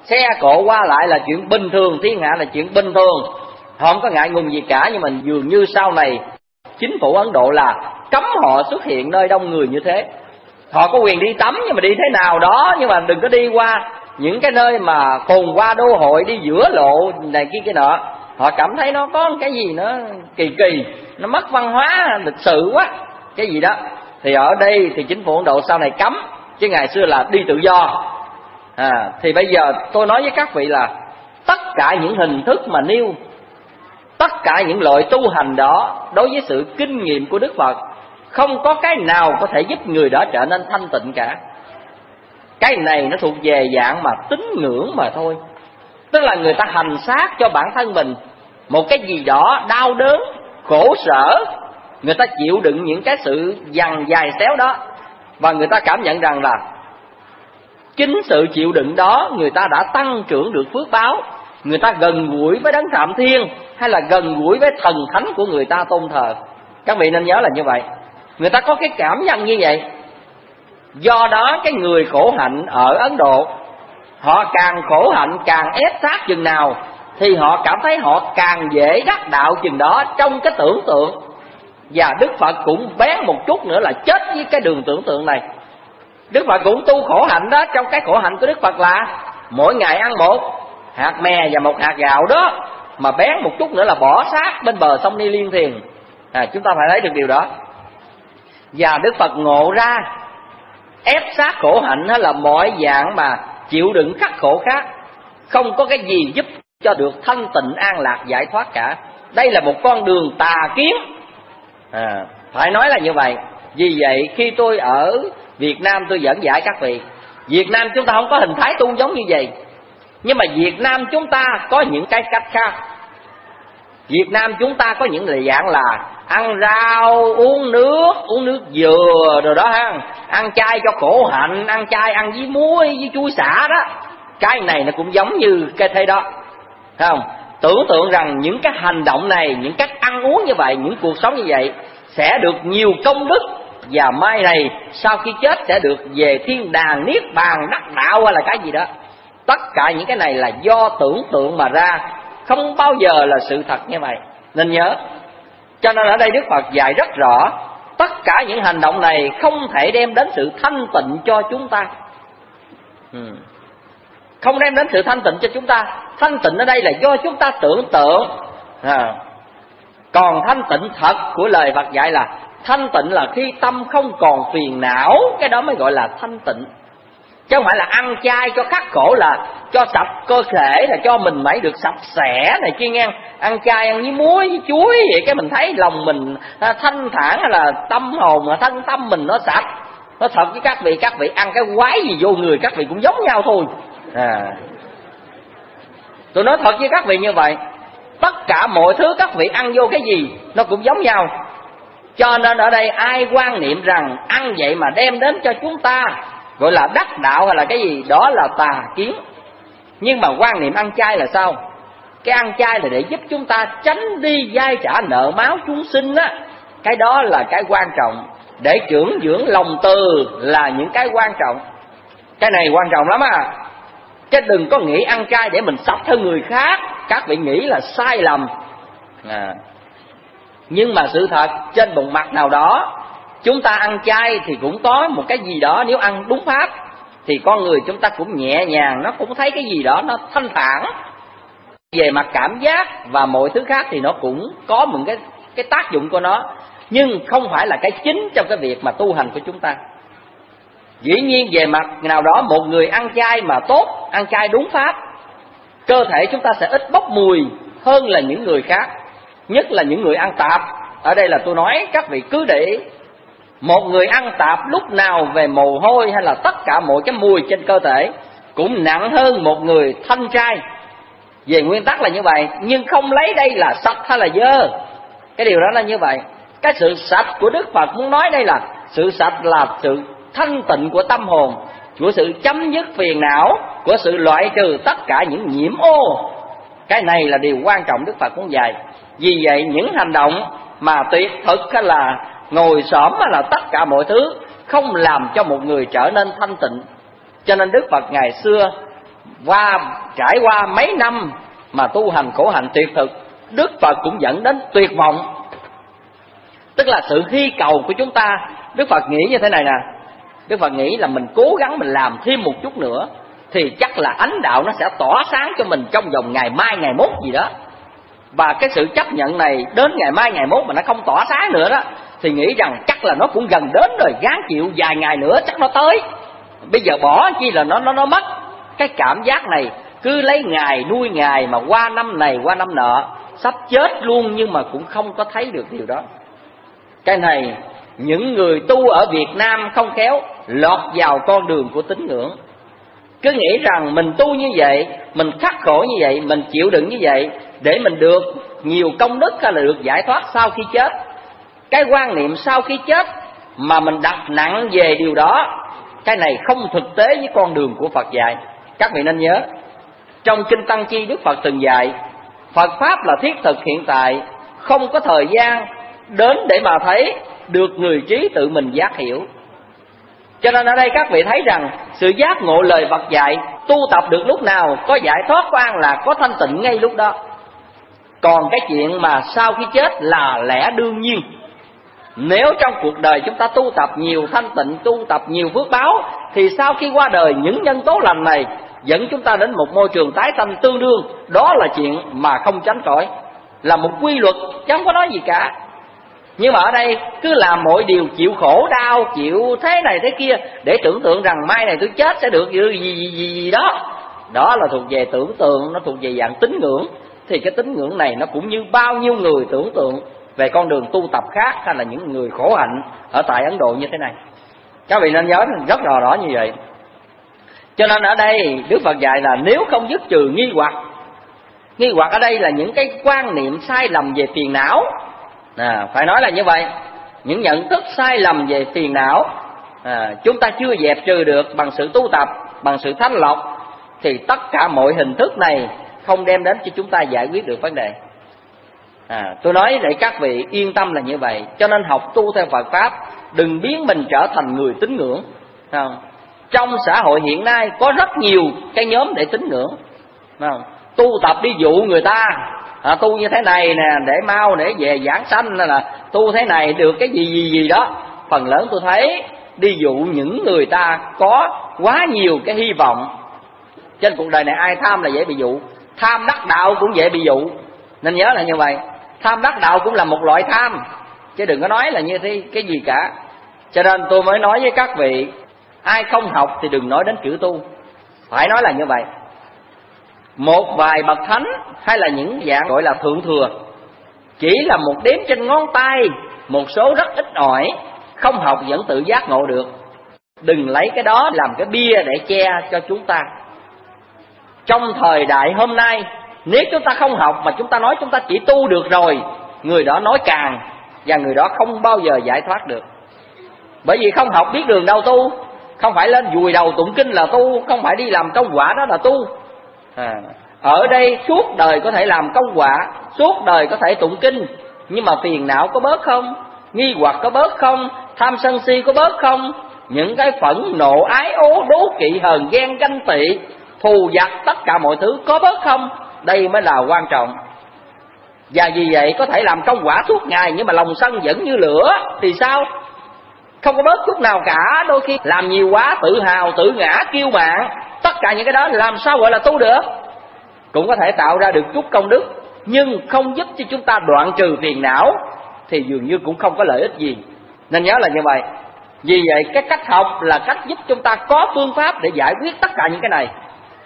xe cộ qua lại là chuyện bình thường, thiên hạ là chuyện bình thường, họ không có ngại ngùng gì cả. Nhưng mà dường như sau này chính phủ Ấn Độ là cấm họ xuất hiện nơi đông người như thế. Họ có quyền đi tắm nhưng mà đi thế nào đó, nhưng mà đừng có đi qua những cái nơi mà phồn hoa đô hội, đi giữa lộ này kia cái nọ. Họ cảm thấy nó có cái gì nó kỳ kỳ, nó mất văn hóa lịch sự quá cái gì đó. Thì ở đây thì chính phủ Ấn Độ sau này cấm, chứ ngày xưa là đi tự do. Thì bây giờ tôi nói với các vị là tất cả những hình thức mà nêu, tất cả những loại tu hành đó, đối với sự kinh nghiệm của Đức Phật, không có cái nào có thể giúp người đó trở nên thanh tịnh cả. Cái này nó thuộc về dạng mà tín ngưỡng mà thôi. Tức là người ta hành xác cho bản thân mình một cái gì đó đau đớn, khổ sở, người ta chịu đựng những cái sự dằn dài xéo đó, và người ta cảm nhận rằng là chính sự chịu đựng đó người ta đã tăng trưởng được phước báo, người ta gần gũi với Đấng Phạm Thiên, hay là gần gũi với thần thánh của người ta tôn thờ. Các vị nên nhớ là như vậy. Người ta có cái cảm nhận như vậy. Do đó cái người khổ hạnh ở Ấn Độ, họ càng khổ hạnh, càng ép sát chừng nào, thì họ cảm thấy họ càng dễ đắc đạo chừng đó trong cái tưởng tượng. Và Đức Phật cũng bén một chút nữa là chết với cái đường tưởng tượng này. Đức Phật cũng tu khổ hạnh đó. Trong cái khổ hạnh của Đức Phật là mỗi ngày ăn một hạt mè và một hạt gạo đó, mà bén một chút nữa là bỏ xác bên bờ sông Ni Liên Thiền. Chúng ta phải thấy được điều đó. Và Đức Phật ngộ ra ép sát khổ hạnh là mọi dạng mà chịu đựng khắc khổ khác, không có cái gì giúp cho được thanh tịnh an lạc giải thoát cả. Đây là một con đường tà kiến. Phải nói là như vậy. Vì vậy khi tôi ở Việt Nam tôi dẫn giải các vị, Việt Nam chúng ta không có hình thái tu giống như vậy, nhưng mà Việt Nam chúng ta có những cái cách khác. Việt Nam chúng ta có những lời dạng là ăn rau, uống nước dừa rồi đó ha, ăn chay cho khổ hạnh, ăn chay ăn với muối với chuối xả đó. Cái này nó cũng giống như cái thế đó, thấy không? Tưởng tượng rằng những cái hành động này, những cách ăn uống như vậy, những cuộc sống như vậy sẽ được nhiều công đức, và mai này sau khi chết sẽ được về thiên đàng, niết bàn, đắc đạo hay là cái gì đó. Tất cả những cái này là do tưởng tượng mà ra, không bao giờ là sự thật như vậy, nên nhớ. Cho nên ở đây Đức Phật dạy rất rõ, tất cả những hành động này không thể đem đến sự thanh tịnh cho chúng ta. Không đem đến sự thanh tịnh cho chúng ta. Thanh tịnh ở đây là do chúng ta tưởng tượng. Còn thanh tịnh thật của lời Phật dạy là thanh tịnh là khi tâm không còn phiền não, cái đó mới gọi là thanh tịnh. Chứ không phải là ăn chay cho khắc khổ là cho sạch cơ thể, là cho mình phải được sạch sẽ này kia nghe. Ăn chay ăn với muối với chuối vậy cái mình thấy lòng mình thanh thản, hay là tâm hồn thân tâm mình nó sạch. Nó thật với các vị ăn cái quái gì vô người các vị cũng giống nhau thôi. Tôi nói thật với các vị như vậy, tất cả mọi thứ các vị ăn vô cái gì nó cũng giống nhau. Cho nên ở đây ai quan niệm rằng ăn vậy mà đem đến cho chúng ta gọi là đắc đạo hay là cái gì, đó là tà kiến. Nhưng mà quan niệm ăn chay là sao? Cái ăn chay là để giúp chúng ta tránh đi vay trả nợ máu chúng sinh á. Cái đó là cái quan trọng. Để trưởng dưỡng lòng từ là những cái quan trọng. Cái này quan trọng lắm à. Chứ đừng có nghĩ ăn chay để mình sạch hơn người khác. Các vị nghĩ là sai lầm. Nhưng mà sự thật trên một mặt nào đó, chúng ta ăn chay thì cũng có một cái gì đó, nếu ăn đúng pháp thì con người chúng ta cũng nhẹ nhàng, nó cũng thấy cái gì đó nó thanh thản. Về mặt cảm giác và mọi thứ khác thì nó cũng có một cái tác dụng của nó, nhưng không phải là cái chính trong cái việc mà tu hành của chúng ta. Dĩ nhiên về mặt nào đó, một người ăn chay mà tốt, ăn chay đúng pháp, cơ thể chúng ta sẽ ít bốc mùi hơn là những người khác, nhất là những người ăn tạp. Ở đây là tôi nói các vị cứ để ý, một người ăn tạp lúc nào về mồ hôi hay là tất cả mọi cái mùi trên cơ thể cũng nặng hơn một người thanh trai. Về nguyên tắc là như vậy, nhưng không lấy đây là sạch hay là dơ. Cái điều đó là như vậy. Cái sự sạch của Đức Phật muốn nói đây là sự sạch là sự thanh tịnh của tâm hồn, của sự chấm dứt phiền não, của sự loại trừ tất cả những nhiễm ô. Cái này là điều quan trọng Đức Phật muốn dạy. Vì vậy những hành động mà tuyệt thực hay là ngồi xổm hay là tất cả mọi thứ không làm cho một người trở nên thanh tịnh. Cho nên Đức Phật ngày xưa trải qua mấy năm mà tu hành khổ hạnh tuyệt thực, Đức Phật cũng dẫn đến tuyệt vọng. Tức là sự hy cầu của chúng ta, Đức Phật nghĩ như thế này nè, Đức Phật nghĩ là mình cố gắng mình làm thêm một chút nữa thì chắc là ánh đạo nó sẽ tỏa sáng cho mình trong vòng ngày mai ngày mốt gì đó. Và cái sự chấp nhận này đến ngày mai ngày mốt mà nó không tỏa sáng nữa đó, thì nghĩ rằng chắc là nó cũng gần đến rồi, gắng chịu vài ngày nữa chắc nó tới. Bây giờ bỏ chi là nó mất. Cái cảm giác này cứ lấy ngày nuôi ngày, mà qua năm này qua năm nọ, sắp chết luôn nhưng mà cũng không có thấy được điều đó. Cái này những người tu ở Việt Nam không khéo lọt vào con đường của tín ngưỡng. Cứ nghĩ rằng mình tu như vậy, mình khắc khổ như vậy, mình chịu đựng như vậy để mình được nhiều công đức hay là được giải thoát sau khi chết. Cái quan niệm sau khi chết mà mình đặt nặng về điều đó, cái này không thực tế với con đường của Phật dạy. Các vị nên nhớ, trong Kinh Tăng Chi Đức Phật từng dạy, Phật Pháp là thiết thực hiện tại, không có thời gian đến để mà thấy, được người trí tự mình giác hiểu. Cho nên ở đây các vị thấy rằng sự giác ngộ lời Phật dạy, tu tập được lúc nào có giải thoát, có an lạc, có thanh tịnh ngay lúc đó. Còn cái chuyện mà sau khi chết là lẽ đương nhiên. Nếu trong cuộc đời chúng ta tu tập nhiều thanh tịnh, tu tập nhiều phước báo, thì sau khi qua đời những nhân tố lành này dẫn chúng ta đến một môi trường tái sanh tương đương. Đó là chuyện mà không tránh khỏi, là một quy luật, chứ không có nói gì cả. Nhưng mà ở đây cứ làm mọi điều chịu khổ đau, chịu thế này thế kia, để tưởng tượng rằng mai này tôi chết sẽ được gì đó. Đó là thuộc về tưởng tượng, nó thuộc về dạng tín ngưỡng. Thì cái tín ngưỡng này nó cũng như bao nhiêu người tưởng tượng về con đường tu tập khác, hay là những người khổ hạnh ở tại Ấn Độ như thế này. Các vị nên nhớ rất rõ như vậy. Cho nên ở đây Đức Phật dạy là nếu không dứt trừ nghi hoặc. Nghi hoặc ở đây là những cái quan niệm sai lầm về phiền não. Phải nói là như vậy. Những nhận thức sai lầm về phiền não chúng ta chưa dẹp trừ được bằng sự tu tập, bằng sự thanh lọc, thì tất cả mọi hình thức này không đem đến cho chúng ta giải quyết được vấn đề. Tôi nói để các vị yên tâm là như vậy. Cho nên học tu theo Phật Pháp, đừng biến mình trở thành người tín ngưỡng. Trong xã hội hiện nay có rất nhiều cái nhóm để tín ngưỡng. Tu tập đi dụ người ta, tu như thế này nè để mau để về giảng sanh, là tu thế này được cái gì đó. Phần lớn tôi thấy đi dụ những người ta có quá nhiều cái hy vọng. Trên cuộc đời này ai tham là dễ bị dụ, tham đắc đạo cũng dễ bị dụ. Nên nhớ là như vậy, tham đắc đạo cũng là một loại tham, chứ đừng có nói là như thế cái gì cả. Cho nên tôi mới nói với các vị, ai không học thì đừng nói đến chữ tu. Phải nói là như vậy. Một vài bậc thánh hay là những dạng gọi là thượng thừa, chỉ là một đếm trên ngón tay, một số rất ít ỏi, không học vẫn tự giác ngộ được. Đừng lấy cái đó làm cái bia để che cho chúng ta. Trong thời đại hôm nay, nếu chúng ta không học mà chúng ta nói chúng ta chỉ tu được rồi, người đó nói càng, và người đó không bao giờ giải thoát được. Bởi vì không học biết đường đâu tu. Không phải lên vùi đầu tụng kinh là tu, không phải đi làm công quả đó là tu. Ở đây suốt đời có thể làm công quả, suốt đời có thể tụng kinh, nhưng mà phiền não có bớt không? Nghi hoặc có bớt không? Tham sân si có bớt không? Những cái phẫn nộ ái ố đố kỵ hờn ghen ganh tị thù giặc, tất cả mọi thứ có bớt không? Đây mới là quan trọng. Và vì vậy có thể làm công quả suốt ngày, nhưng mà lòng sân vẫn như lửa thì sao? Không có bớt chút nào cả. Đôi khi làm nhiều quá tự hào, tự ngã, kiêu mạn, tất cả những cái đó làm sao gọi là tu được? Cũng có thể tạo ra được chút công đức, nhưng không giúp cho chúng ta đoạn trừ phiền não thì dường như cũng không có lợi ích gì. Nên nhớ là như vậy. Vì vậy cái cách học là cách giúp chúng ta có phương pháp để giải quyết tất cả những cái này.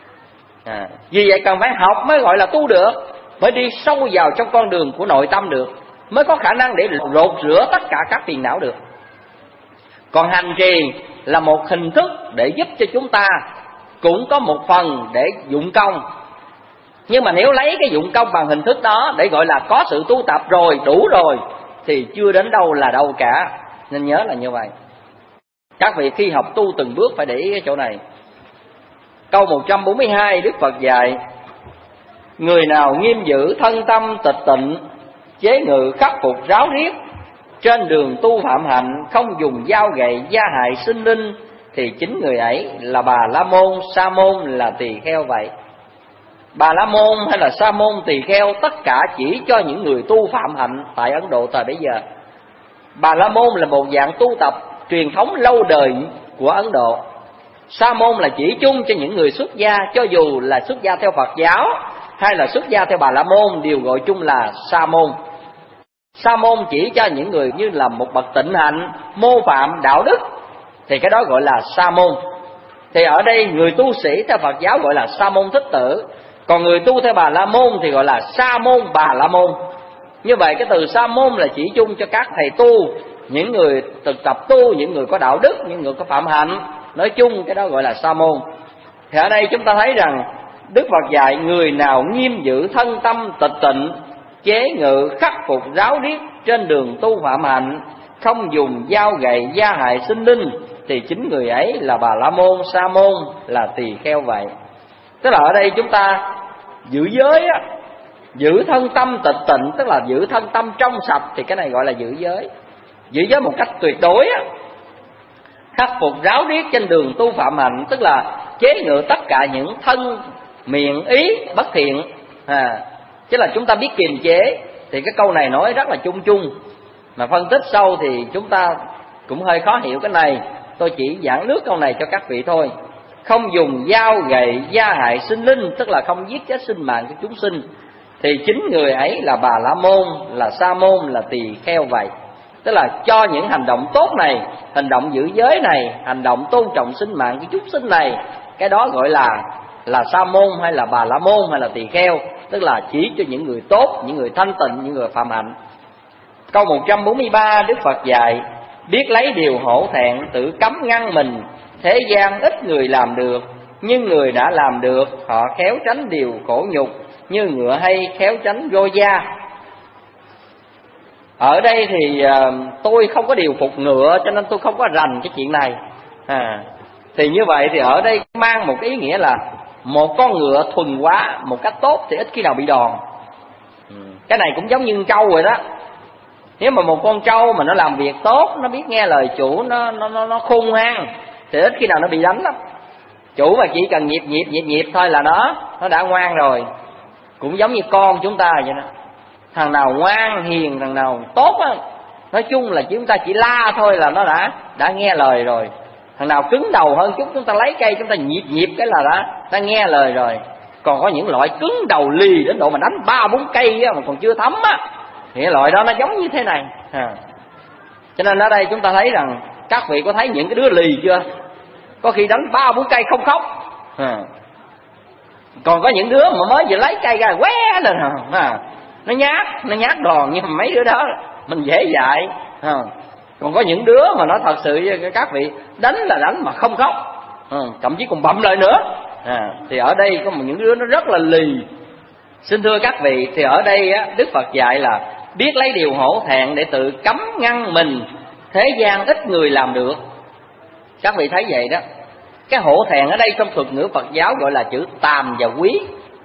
Vì vậy cần phải học mới gọi là tu được, mới đi sâu vào trong con đường của nội tâm được, mới có khả năng để lột rửa tất cả các phiền não được. Còn hành trì là một hình thức để giúp cho chúng ta cũng có một phần để dụng công. Nhưng mà nếu lấy cái dụng công bằng hình thức đó để gọi là có sự tu tập rồi, đủ rồi, thì chưa đến đâu là đâu cả. Nên nhớ là như vậy. Các vị khi học tu từng bước phải để ý cái chỗ này. Câu 142 Đức Phật dạy: người nào nghiêm giữ thân tâm tịch tịnh, chế ngự khắc phục ráo riết, trên đường tu phạm hạnh, không dùng dao gậy gia hại sinh linh, thì chính người ấy là Bà La Môn, Sa Môn là tỳ kheo vậy. Bà La Môn hay là Sa Môn, tỳ kheo tất cả chỉ cho những người tu phạm hạnh tại Ấn Độ thời bấy giờ. Bà La Môn là một dạng tu tập truyền thống lâu đời của Ấn Độ. Sa Môn là chỉ chung cho những người xuất gia, cho dù là xuất gia theo Phật giáo hay là xuất gia theo Bà La Môn đều gọi chung là Sa Môn. Sa Môn chỉ cho những người như là một bậc tịnh hạnh, mô phạm đạo đức thì cái đó gọi là Sa Môn. Thì ở đây người tu sĩ theo Phật giáo gọi là Sa Môn Thích Tử, còn người tu theo Bà La Môn thì gọi là Sa Môn Bà La Môn. Như vậy cái từ Sa Môn là chỉ chung cho các thầy tu, những người thực tập tu, những người có đạo đức, những người có phạm hạnh, nói chung cái đó gọi là Sa Môn. Thì ở đây chúng ta thấy rằng Đức Phật dạy người nào nghiêm giữ thân tâm tịch tịnh, chế ngự khắc phục ráo riết trên đường tu phạm hạnh, không dùng dao gậy gia hại sinh linh, thì chính người ấy là Bà La Môn, Sa Môn là tỳ kheo vậy. Tức là ở đây chúng ta giữ giới á, giữ thân tâm tịch tịnh, tức là giữ thân tâm trong sạch, thì cái này gọi là giữ giới. Giữ giới một cách tuyệt đối á. Khắc phục ráo riết trên đường tu phạm hạnh, tức là chế ngự tất cả những thân miệng ý bất thiện. Chứ là chúng ta biết kiềm chế. Thì cái câu này nói rất là chung chung, mà phân tích sâu thì chúng ta cũng hơi khó hiểu cái này. Tôi chỉ giảng lướt câu này cho các vị thôi. Không dùng dao gậy gia hại sinh linh, tức là không giết chết sinh mạng của chúng sinh, thì chính người ấy là Bà La Môn, là Sa Môn, là tỳ kheo vậy. Tức là cho những hành động tốt này, hành động giữ giới này, hành động tôn trọng sinh mạng của chúng sinh này, cái đó gọi là Sa Môn hay là Bà La Môn hay là tỳ kheo. Tức là chỉ cho những người tốt, những người thanh tịnh, những người phạm hạnh. Câu 143 Đức Phật dạy: biết lấy điều hổ thẹn tự cấm ngăn mình, thế gian ít người làm được, nhưng người đã làm được họ khéo tránh điều khổ nhục, như ngựa hay khéo tránh roi da. Ở đây thì tôi không có điều phục ngựa, cho nên tôi không có rành cái chuyện này. Thì như vậy thì ở đây mang một cái ý nghĩa là một con ngựa thuần hóa một cách tốt thì ít khi nào bị đòn. Cái này cũng giống như trâu rồi đó. Nếu mà một con trâu mà nó làm việc tốt, nó biết nghe lời chủ, nó khôn ngoan, thì ít khi nào nó bị đánh lắm. Chủ mà chỉ cần nhịp thôi là nó đã ngoan rồi. Cũng giống như con chúng ta vậy đó. Thằng nào ngoan hiền, thằng nào tốt á, nói chung là chúng ta chỉ la thôi là nó đã nghe lời rồi. Thằng nào cứng đầu hơn chút, chúng ta lấy cây chúng ta nhịp cái là đã nghe lời rồi. Còn có những loại cứng đầu lì đến độ mà đánh 3-4 cây á, mà còn chưa thấm á, thì cái loại đó nó giống như thế này. Cho nên ở đây chúng ta thấy rằng các vị có thấy những cái đứa lì chưa? Có khi đánh 3-4 cây không khóc. Còn có những đứa mà mới vừa lấy cây ra qué lên nó nhát đòn, nhưng mà mấy đứa đó mình dễ dạy. Còn có những đứa mà nó thật sự các vị đánh là đánh mà không khóc, thậm chí còn bậm lại nữa. Thì ở đây có những đứa nó rất là lì. Xin thưa các vị, thì ở đây á, Đức Phật dạy là biết lấy điều hổ thẹn để tự cấm ngăn mình, thế gian ít người làm được. Các vị thấy vậy đó. Cái hổ thẹn ở đây trong thuật ngữ Phật giáo gọi là chữ tàm và quý.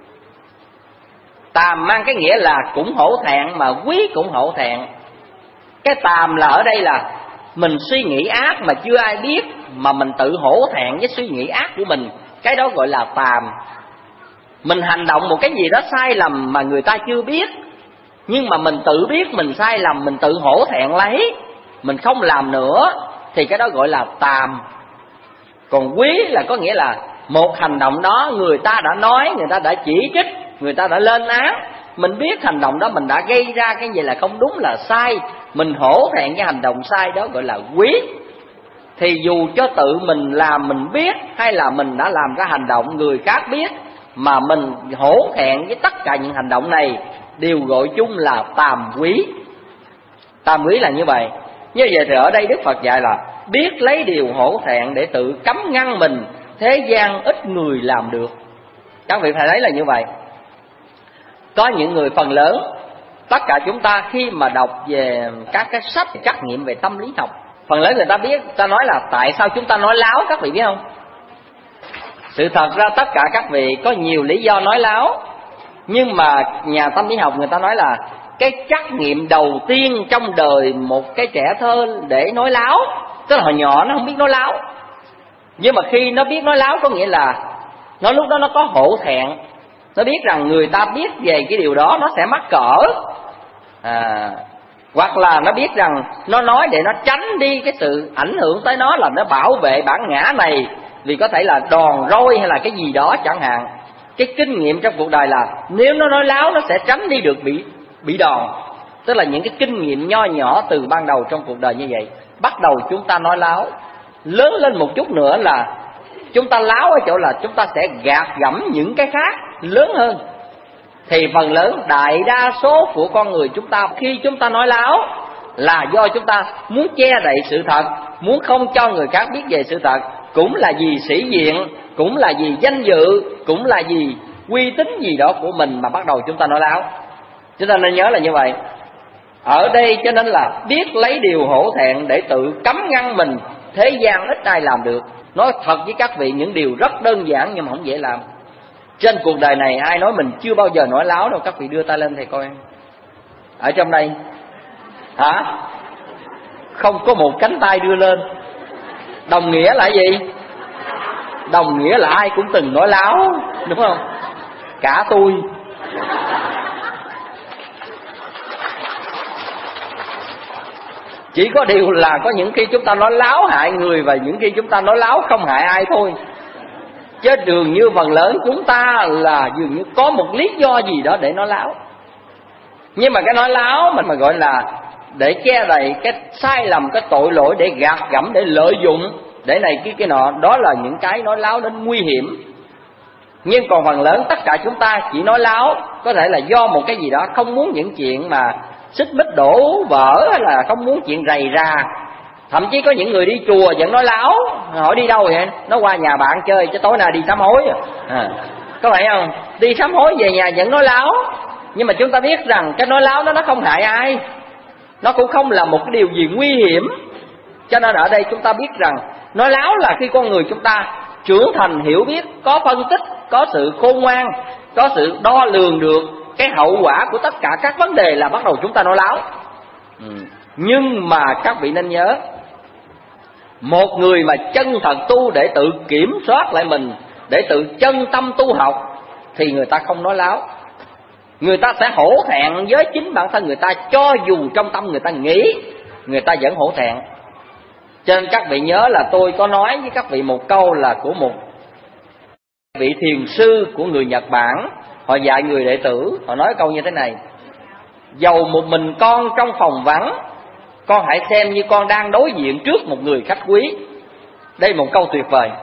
Tàm mang cái nghĩa là cũng hổ thẹn, mà quý cũng hổ thẹn. Cái tàm là ở đây là mình suy nghĩ ác mà chưa ai biết, mà mình tự hổ thẹn với suy nghĩ ác của mình, cái đó gọi là tàm. Mình hành động một cái gì đó sai lầm mà người ta chưa biết, nhưng mà mình tự biết mình sai lầm, mình tự hổ thẹn lấy, mình không làm nữa, thì cái đó gọi là tàm. Còn quý là có nghĩa là một hành động đó người ta đã nói, người ta đã chỉ trích, người ta đã lên án, mình biết hành động đó mình đã gây ra cái gì là không đúng, là sai, mình hổ thẹn cái hành động sai đó gọi là quý. Thì dù cho tự mình làm mình biết, hay là mình đã làm cái hành động người khác biết, mà mình hổ thẹn với tất cả những hành động này, đều gọi chung là tàm quý. Tàm quý là như vậy. Như vậy thì ở đây Đức Phật dạy là biết lấy điều hổ thẹn để tự cấm ngăn mình, thế gian ít người làm được. Các vị phải thấy là như vậy. Có những người phần lớn, tất cả chúng ta khi mà đọc về các cái sách trắc nghiệm về tâm lý học, phần lớn người ta biết, ta nói là tại sao chúng ta nói láo, các vị biết không? Sự thật ra tất cả các vị có nhiều lý do nói láo, nhưng mà nhà tâm lý học người ta nói là cái trắc nghiệm đầu tiên trong đời một cái trẻ thơ để nói láo, tức là hồi nhỏ nó không biết nói láo. Nhưng mà khi nó biết nói láo có nghĩa là nó lúc đó nó có hổ thẹn, nó biết rằng người ta biết về cái điều đó nó sẽ mắc cỡ, hoặc là nó biết rằng nó nói để nó tránh đi cái sự ảnh hưởng tới nó, là nó bảo vệ bản ngã này, vì có thể là đòn roi hay là cái gì đó chẳng hạn. Cái kinh nghiệm trong cuộc đời là nếu nó nói láo nó sẽ tránh đi được bị đòn. Tức là những cái kinh nghiệm nho nhỏ từ ban đầu trong cuộc đời như vậy. Bắt đầu chúng ta nói láo, lớn lên một chút nữa là chúng ta láo ở chỗ là chúng ta sẽ gạt gẫm những cái khác lớn hơn. Thì phần lớn đại đa số của con người chúng ta khi chúng ta nói láo là do chúng ta muốn che đậy sự thật, muốn không cho người khác biết về sự thật, cũng là vì sĩ diện, cũng là vì danh dự, cũng là vì uy tín gì đó của mình mà bắt đầu chúng ta nói láo. Chúng ta nên nhớ là như vậy. Ở đây cho nên là biết lấy điều hổ thẹn để tự cấm ngăn mình, thế gian ít ai làm được. Nói thật với các vị, những điều rất đơn giản nhưng mà không dễ làm. Trên cuộc đời này ai nói mình chưa bao giờ nói láo đâu? Các vị đưa tay lên thầy coi. Ở trong đây hả? Không có một cánh tay đưa lên. Đồng nghĩa là gì? Đồng nghĩa là ai cũng từng nói láo, đúng không? Cả tôi. Chỉ có điều là có những khi chúng ta nói láo hại người, và những khi chúng ta nói láo không hại ai thôi. Chứ dường như phần lớn chúng ta là dường như có một lý do gì đó để nói láo. Nhưng mà cái nói láo mình mà gọi là để che đậy cái sai lầm, cái tội lỗi, để gạt gẫm, để lợi dụng, để này cái nọ, đó là những cái nói láo đến nguy hiểm. Nhưng còn phần lớn tất cả chúng ta chỉ nói láo có thể là do một cái gì đó, không muốn những chuyện mà xích mích đổ vỡ, hay là không muốn chuyện rầy rà. Thậm chí có những người đi chùa vẫn nói láo. Hỏi đi đâu vậy? Nó qua nhà bạn chơi chứ tối nay đi sám hối. Có phải không? Đi sám hối về nhà vẫn nói láo. Nhưng mà chúng ta biết rằng cái nói láo nó không hại ai, nó cũng không là một cái điều gì nguy hiểm. Cho nên ở đây chúng ta biết rằng nói láo là khi con người chúng ta trưởng thành, hiểu biết, có phân tích, có sự khôn ngoan, có sự đo lường được cái hậu quả của tất cả các vấn đề, là bắt đầu chúng ta nói láo. Nhưng mà các vị nên nhớ, một người mà chân thật tu để tự kiểm soát lại mình, để tự chân tâm tu học, thì người ta không nói láo. Người ta sẽ hổ thẹn với chính bản thân người ta, cho dù trong tâm người ta nghĩ, người ta vẫn hổ thẹn. Cho nên các vị nhớ là tôi có nói với các vị một câu là của một vị thiền sư của người Nhật Bản. Họ dạy người đệ tử, họ nói câu như thế này: dầu một mình con trong phòng vắng, con hãy xem như con đang đối diện trước một người khách quý. Đây một câu tuyệt vời.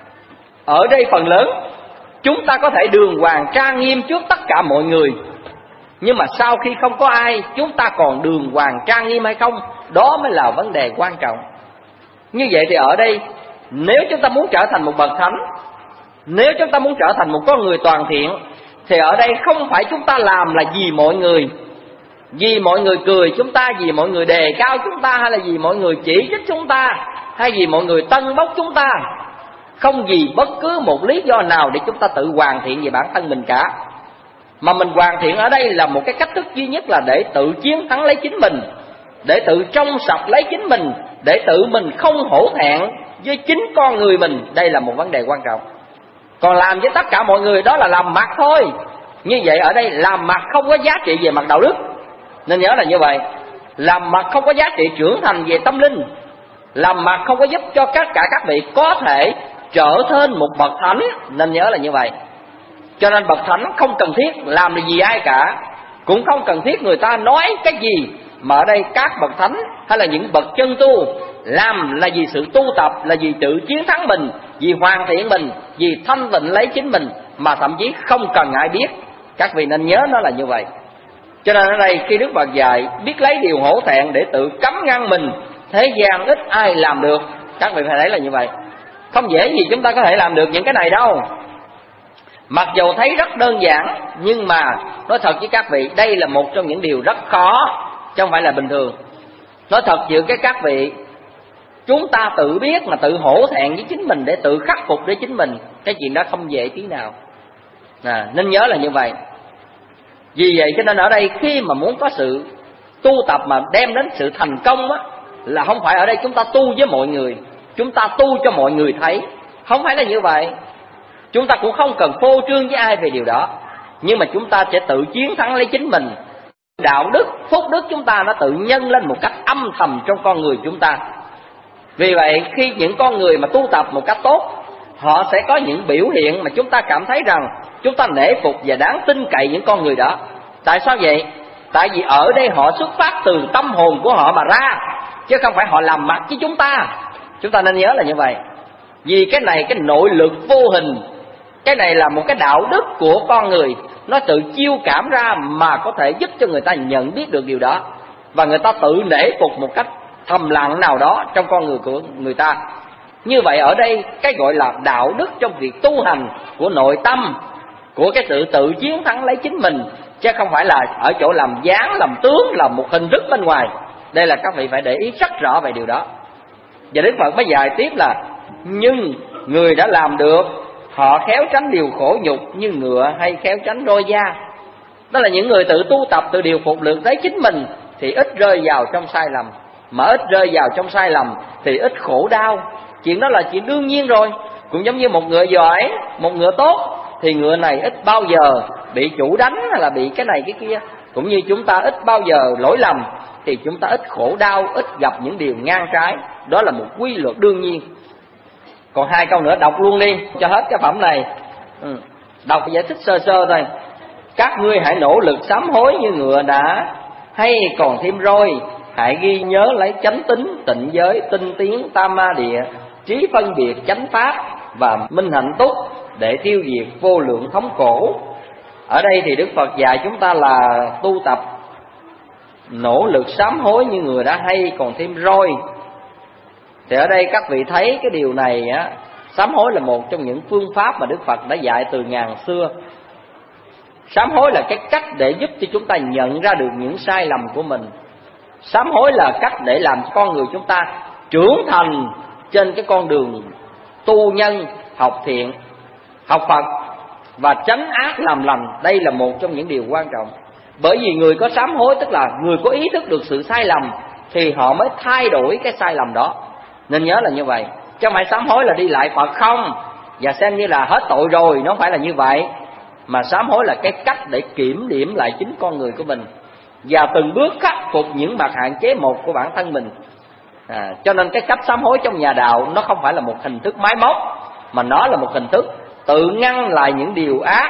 Ở đây phần lớn chúng ta có thể đường hoàng trang nghiêm trước tất cả mọi người, nhưng mà sau khi không có ai, chúng ta còn đường hoàng trang nghiêm hay không? Đó mới là vấn đề quan trọng. Như vậy thì ở đây, nếu chúng ta muốn trở thành một bậc thánh, nếu chúng ta muốn trở thành một con người toàn thiện, thì ở đây không phải chúng ta làm là vì mọi người, vì mọi người cười chúng ta, vì mọi người đề cao chúng ta, hay là vì mọi người chỉ trích chúng ta, hay vì mọi người tân bốc chúng ta. Không vì bất cứ một lý do nào để chúng ta tự hoàn thiện về bản thân mình cả. Mà mình hoàn thiện ở đây là một cái cách thức duy nhất là để tự chiến thắng lấy chính mình, để tự trong sạch lấy chính mình, để tự mình không hổ thẹn với chính con người mình. Đây là một vấn đề quan trọng. Còn làm với tất cả mọi người đó là làm mặt thôi. Như vậy ở đây làm mặt không có giá trị về mặt đạo đức. Nên nhớ là như vậy. Làm mặt không có giá trị trưởng thành về tâm linh. Làm mặt không có giúp cho tất cả các vị có thể trở thành một bậc thánh. Nên nhớ là như vậy. Cho nên bậc thánh không cần thiết làm gì ai cả, cũng không cần thiết người ta nói cái gì. Mà ở đây các bậc thánh hay là những bậc chân tu làm là vì sự tu tập, là vì tự chiến thắng mình, vì hoàn thiện mình, vì thanh tịnh lấy chính mình, mà thậm chí không cần ai biết. Các vị nên nhớ nó là như vậy. Cho nên ở đây khi Đức Phật dạy biết lấy điều hổ thẹn để tự cấm ngăn mình, thế gian ít ai làm được. Các vị phải thấy là như vậy. Không dễ gì chúng ta có thể làm được những cái này đâu. Mặc dù thấy rất đơn giản, nhưng mà nói thật với các vị, đây là một trong những điều rất khó, chứ không phải là bình thường. Nói thật giữa các vị, chúng ta tự biết mà tự hổ thẹn với chính mình để tự khắc phục với chính mình, cái chuyện đó không dễ tí nào. Nên nhớ là như vậy. Vì vậy cho nên ở đây khi mà muốn có sự tu tập mà đem đến sự thành công á, là không phải ở đây chúng ta tu với mọi người, chúng ta tu cho mọi người thấy, Không phải là như vậy. Chúng ta cũng không cần phô trương với ai về điều đó, nhưng mà chúng ta sẽ tự chiến thắng lấy chính mình. Đạo đức, phúc đức chúng ta nó tự nhân lên một cách âm thầm trong con người chúng ta. Vì vậy khi những con người mà tu tập một cách tốt, họ sẽ có những biểu hiện mà chúng ta cảm thấy rằng chúng ta nể phục và đáng tin cậy những con người đó. Tại sao vậy? Tại vì ở đây họ xuất phát từ tâm hồn của họ mà ra, chứ không phải họ làm mặt với chúng ta. Chúng ta nên nhớ là như vậy. Vì cái này, cái nội lực vô hình, cái này là một cái đạo đức của con người, nó tự chiêu cảm ra mà có thể giúp cho người ta nhận biết được điều đó, và người ta tự nể phục một cách thầm lặng nào đó trong con người của người ta. Như vậy ở đây cái gọi là đạo đức trong việc tu hành của nội tâm, của cái sự tự chiến thắng lấy chính mình, chứ không phải là ở chỗ làm dáng, làm tướng, làm một hình thức bên ngoài. Đây là các vị phải để ý rất rõ về điều đó. Và Đức Phật mới dạy tiếp là: nhưng người đã làm được, họ khéo tránh điều khổ nhục như ngựa hay khéo tránh roi da. Đó là những người tự tu tập, tự điều phục được lấy chính mình thì ít rơi vào trong sai lầm. Mà ít rơi vào trong sai lầm thì ít khổ đau. Chuyện đó là chuyện đương nhiên rồi. Cũng giống như một ngựa giỏi, một ngựa tốt, thì ngựa này ít bao giờ bị chủ đánh hay là bị cái này cái kia. Cũng như chúng ta ít bao giờ lỗi lầm thì chúng ta ít khổ đau, ít gặp những điều ngang trái. Đó là một quy luật đương nhiên. Còn 2 câu nữa đọc luôn đi cho hết cái phẩm này. Đọc giải thích sơ sơ thôi. Các ngươi hãy nỗ lực sám hối như ngựa đã, hay còn thêm roi. Hãy ghi nhớ lấy chánh tính, tịnh giới, tinh tiến, tam ma địa, trí phân biệt, chánh pháp và minh hạnh túc, để tiêu diệt vô lượng thống khổ. Ở đây thì Đức Phật dạy chúng ta là tu tập nỗ lực sám hối như người đã, hay còn thêm roi. Thì ở đây các vị thấy cái điều này á, sám hối là một trong những phương pháp mà Đức Phật đã dạy từ ngàn xưa. Sám hối là cái cách để giúp cho chúng ta nhận ra được những sai lầm của mình. Sám hối là cách để làm con người chúng ta trưởng thành trên cái con đường tu nhân, học thiện, học Phật và tránh ác làm lành. Đây là một trong những điều quan trọng. Bởi vì người có sám hối tức là người có ý thức được sự sai lầm, thì họ mới thay đổi cái sai lầm đó. Nên nhớ là như vậy. Chứ không phải sám hối là đi lại Phật không và xem như là hết tội rồi, nó không phải là như vậy. Mà sám hối là cái cách để kiểm điểm lại chính con người của mình và từng bước khắc phục những mặt hạn chế một của bản thân mình. Cho nên cái cách sám hối trong nhà đạo nó không phải là một hình thức máy móc, mà nó là một hình thức tự ngăn lại những điều ác.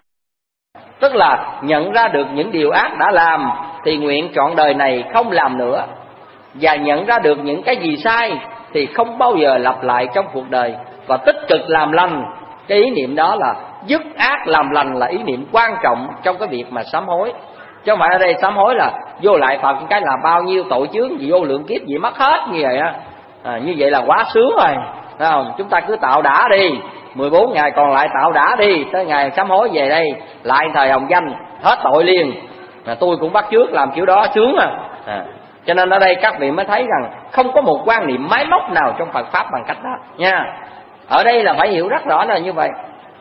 Tức là nhận ra được những điều ác đã làm thì nguyện trọn đời này không làm nữa, và nhận ra được những cái gì sai thì không bao giờ lặp lại trong cuộc đời, và tích cực làm lành. Cái ý niệm đó là dứt ác làm lành là ý niệm quan trọng trong cái việc mà sám hối. Chứ không phải ở đây sám hối là vô lại Phật cái là bao nhiêu tội chướng gì vô lượng kiếp gì mất hết như vậy á. Như vậy là quá sướng rồi, thấy không? Chúng ta cứ tạo đã đi, 14 ngày còn lại tạo đã đi, tới ngày sám hối về đây lại thời hồng danh hết tội liền. Tôi cũng bắt chước làm kiểu đó sướng Cho nên ở đây các vị mới thấy rằng không có một quan niệm máy móc nào trong Phật pháp bằng cách đó nha. Ở đây là phải hiểu rất rõ là như vậy.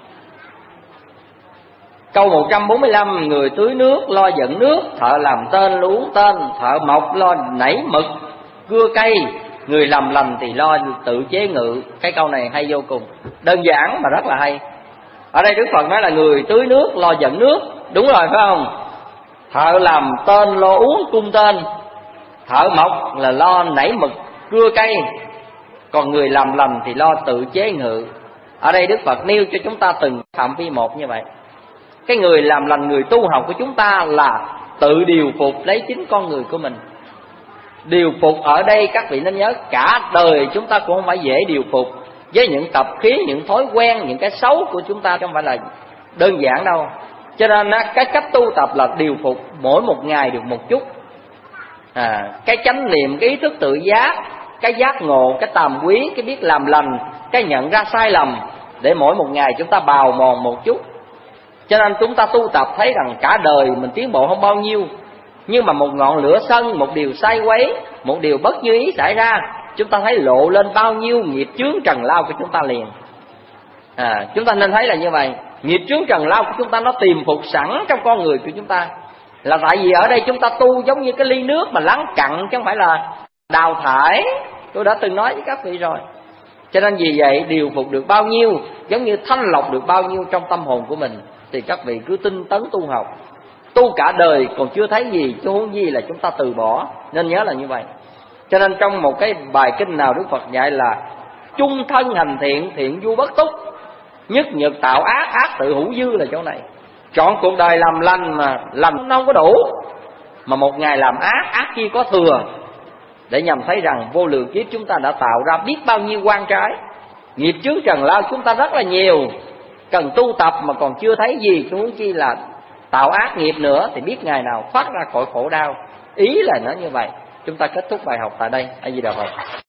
Câu 145: người tưới nước lo dẫn nước, thợ làm tên lo uống tên, thợ mộc lo nảy mực cưa cây, người làm lành thì lo tự chế ngự. Cái câu này hay vô cùng, đơn giản mà rất là hay. Ở đây Đức Phật nói là người tưới nước lo dẫn nước, đúng rồi phải không? Thợ làm tên lo uống cung tên, thợ mộc là lo nảy mực cưa cây, còn người làm lành thì lo tự chế ngự. Ở đây Đức Phật nêu cho chúng ta từng phạm vi một như vậy. Cái người làm lành, người tu học của chúng ta là tự điều phục lấy chính con người của mình. Điều phục ở đây các vị nên nhớ, cả đời chúng ta cũng không phải dễ điều phục với những tập khí, những thói quen, những cái xấu của chúng ta, không phải là đơn giản đâu. Cho nên cái cách tu tập là điều phục mỗi một ngày được một chút. Cái chánh niệm, cái ý thức tự giác, cái giác ngộ, cái tàm quý, cái biết làm lành, cái nhận ra sai lầm, để mỗi một ngày chúng ta bào mòn một chút. Cho nên chúng ta tu tập thấy rằng cả đời mình tiến bộ không bao nhiêu, nhưng mà một ngọn lửa sân, một điều sai quấy, một điều bất như ý xảy ra, chúng ta thấy lộ lên bao nhiêu nghiệp chướng trần lao của chúng ta liền. Chúng ta nên thấy là như vậy. Nghiệp chướng trần lao của chúng ta nó tiềm phục sẵn trong con người của chúng ta. Là tại vì ở đây chúng ta tu giống như cái ly nước mà lắng cặn, chứ không phải là đào thải. Tôi đã từng nói với các vị rồi. Cho Cho nên vì vậy điều phục được bao nhiêu, giống như thanh lọc được bao nhiêu trong tâm hồn của mình, thì các vị cứ tinh tấn tu học. Tu cả đời còn chưa thấy gì, chứ huống gì là chúng ta từ bỏ. Nên nhớ là như vậy. Cho nên trong một cái bài kinh nào Đức Phật dạy là chung thân hành thiện, thiện du bất túc, nhất nhật tạo ác, ác tự hữu dư, là chỗ này. Chọn cuộc đời làm lành mà lành nó không có đủ, mà một ngày làm ác, ác chi có thừa, để nhằm thấy rằng vô lượng kiếp chúng ta đã tạo ra biết bao nhiêu oan trái. Nghiệp chướng trần lao chúng ta rất là nhiều, cần tu tập mà còn chưa thấy gì, huống chi là tạo ác nghiệp nữa, thì biết ngày nào thoát ra khỏi khổ đau. Ý là nó như vậy. Chúng ta kết thúc bài học tại đây. A Di Đà Phật.